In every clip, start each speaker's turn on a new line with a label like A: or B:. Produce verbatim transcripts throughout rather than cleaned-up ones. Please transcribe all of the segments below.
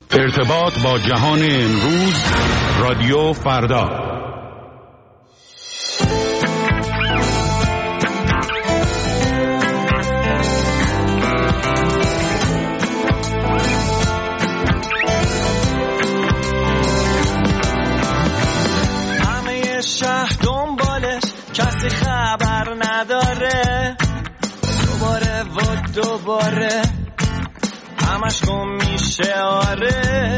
A: ارتباط با جهان امروز، رادیو فردا.
B: همه شهر دنبالش، کسی خبر نداره. دوباره و دوباره همش گم میشه. آره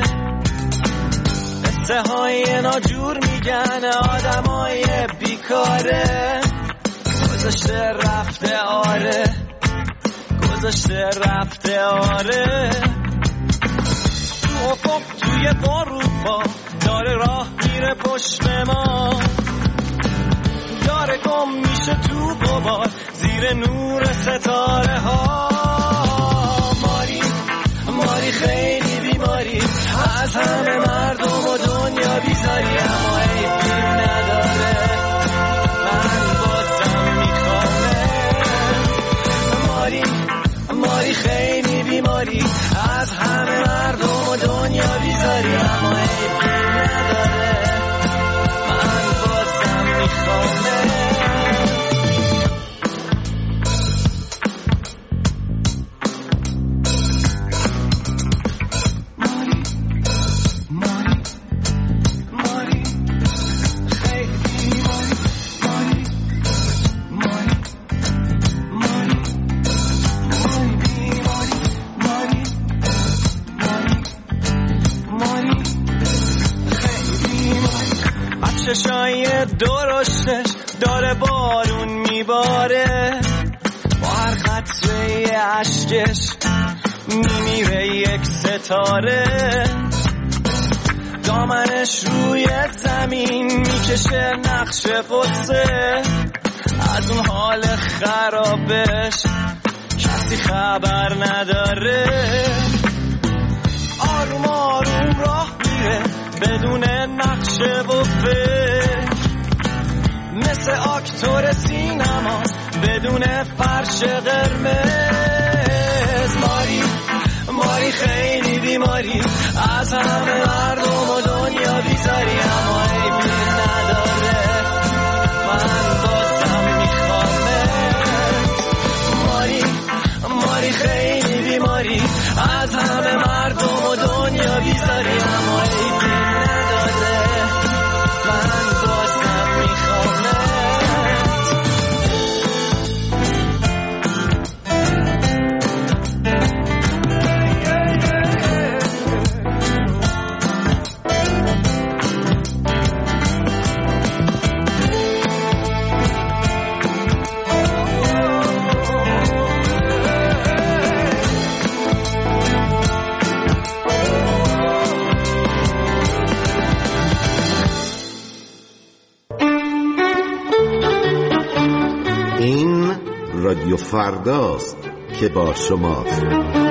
B: قصه های ناجور میگن آدمای بیکاره. گذشته رفته آره، گذشته رفته آره. تو افق توی اروپا داره راه میره پشت ما، داره گم میشه تو غبار زیر نور ستاره ها. ماری ماری خیلی بیماری، از همه مردم و دنیا بیزاری، اما عیبی نداره، من بازم میخوامه. ماری ماری خیلی بیماری، از همه مردم و دنیا بیزاری، اما عیبی نداره، من بازم میخوامه. چشای درشتش داره بارون میباره، با هر قطره عشقش میمیره یک ستاره. دامنش روی زمین میکشه نقش قدسه، از اون حال خرابش کسی خبر نداره. آروم آروم راه میره بدون نقشه و فکر، مثل اکتور سینما بدون فرش قرمز. ماری ماری خیلی بیماری، از همه مردم و دنیا بیزاری، اما عیبی نداره، من بازم میخوامه. ماری ماری خیلی بیماری، از همه مردم و دنیا بیزاری، اما عیبی نداره، من بازم میخوامه.
C: رادیو فرداست که با شماست.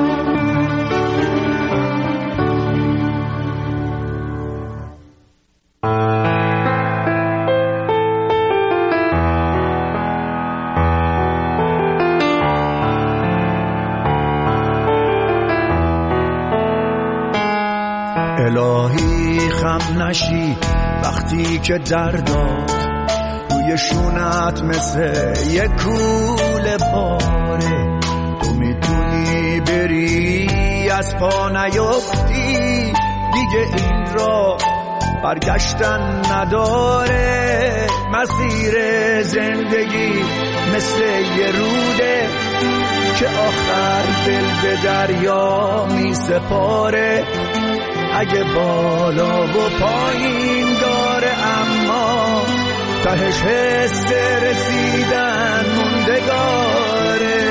D: الهی خم نشی وقتی که دردات روی شونت مثل یک کوله پاره، تو میتونی بری از پا نیفتی، دیگه این را برگشتن نداره. مسیر زندگی مثل یه روده که آخر دل به دریا می سپاره. اگه بالا و پایین داره اما تهش حس رسیدن موندگاره.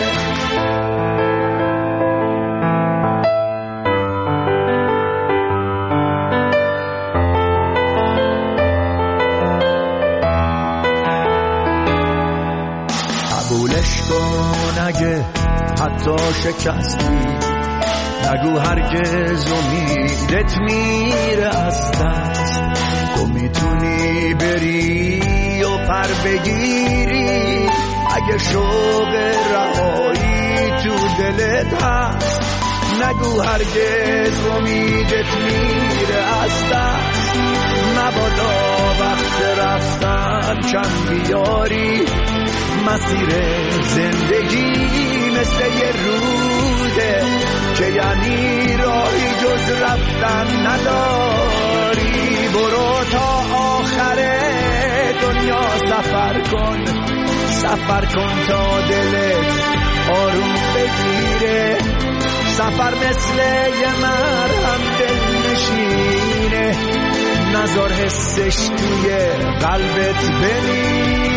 D: قبولش کن اگه حتی شکستی، نگو هرگز امیدت میره از دست. تو میتونی بری و پر بگیری اگه شوق رهایی تو دلت هست. نگو هرگز امیدت میره از دست، مبادا وقت رفتن کم بیاری. مسیر زندگی مثل یه روده که یعنی راهی جز رفتن نداری. برو تا آخر دنیا سفر کن، سفر کن تا دلت آروم بگیره. سفر مثل یه مرهم دل نشینه، نذار حسش توی قلبت بمیره.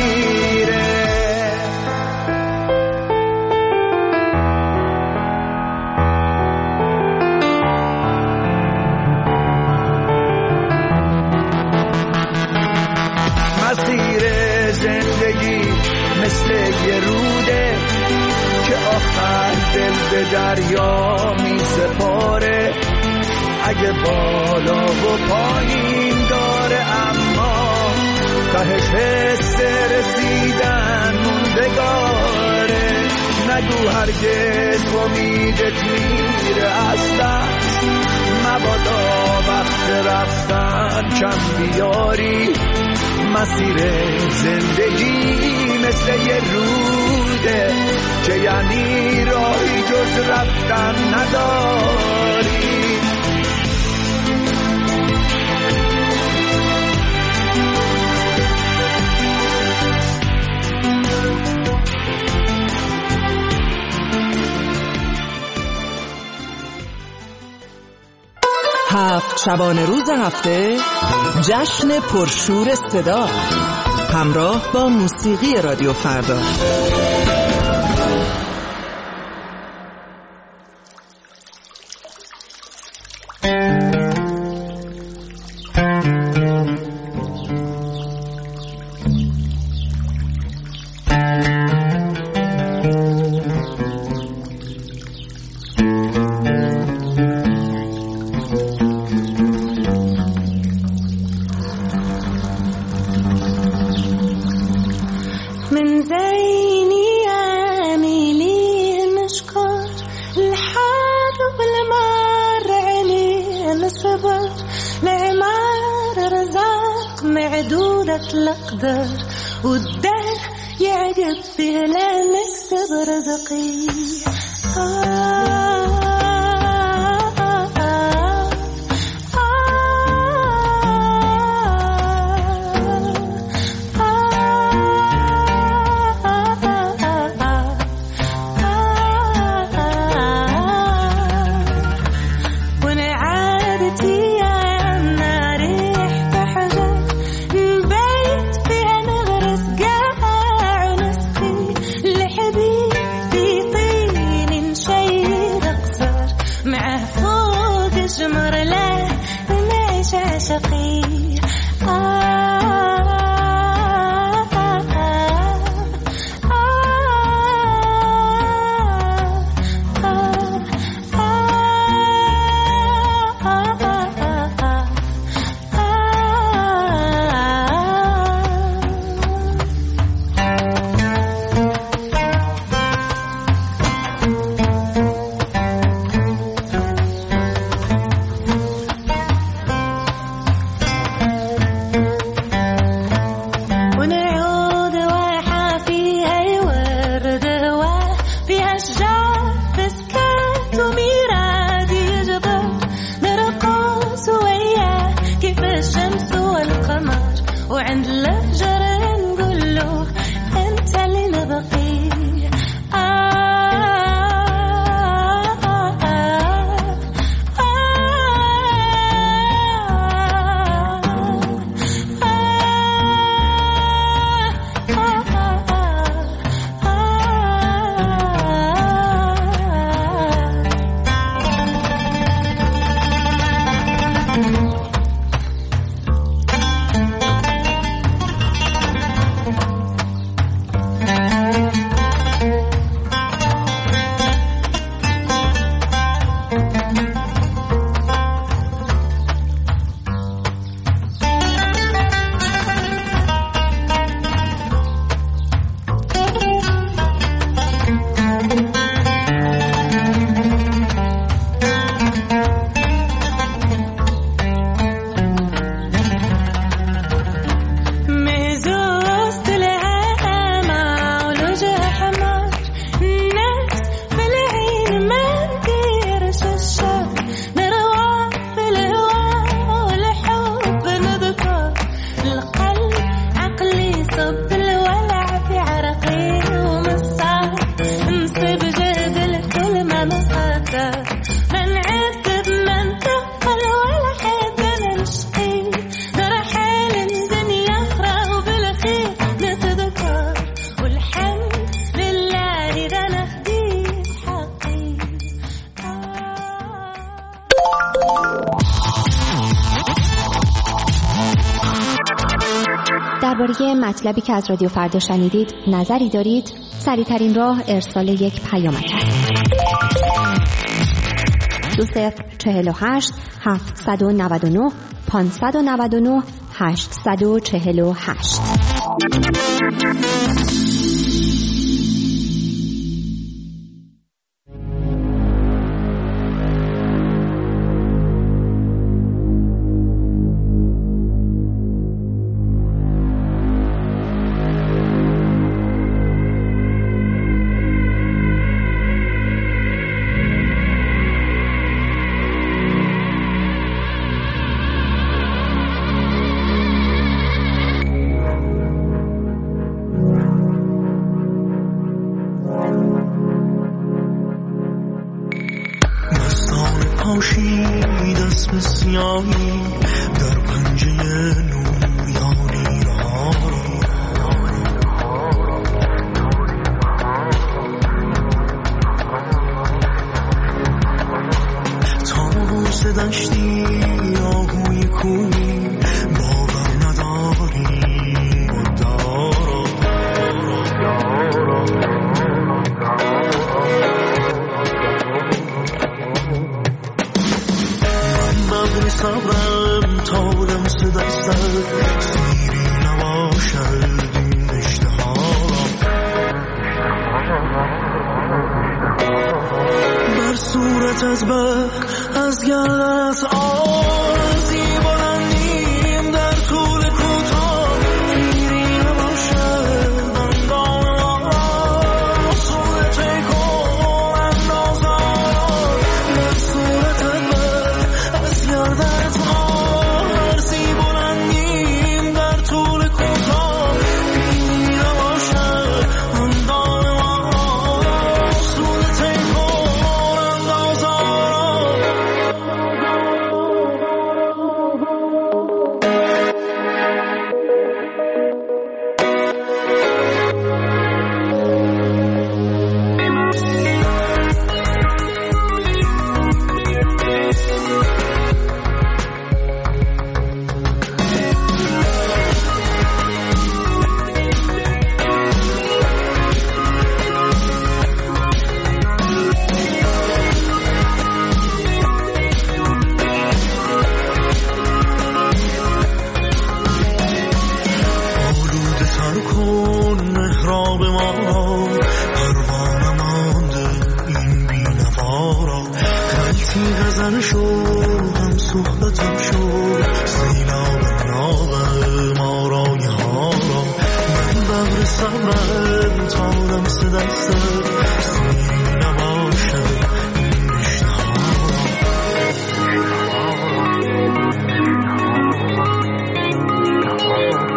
D: مسیر زندگی مثل یه روده که آخر دل به دریا می سپاره. اگه بالا و پایین داره اما تهش حس رسیدن موندگاره. نگو هرگز امیدت میره از دست، مبادا وقت رفتن کم بیاری. مسیر زندگی مثل یه روده که یعنی راهی جز رفتن نداری.
E: هفت شبانه روز هفته جشن پرشور صدا همراه با موسیقی رادیو فردا.
F: الأقدار والدار يعجب فيها لا نكسب رزقي. آه
G: درباره مطلبی که از رادیو فردا شنیدید نظری دارید؟ سریع‌ترین راه ارسال یک پیامک است. دو صفر چهل و هشت هفتصد و نود و نه پانصد و نود و نه هشتصد و چهل و هشت.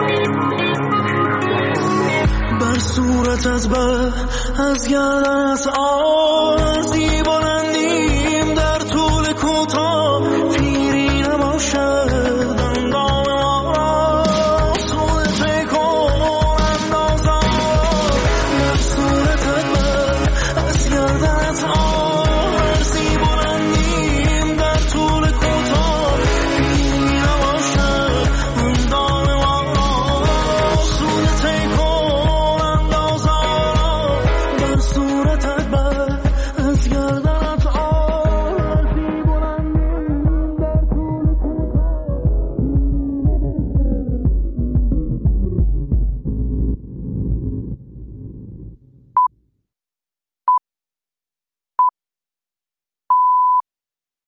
B: از گردن از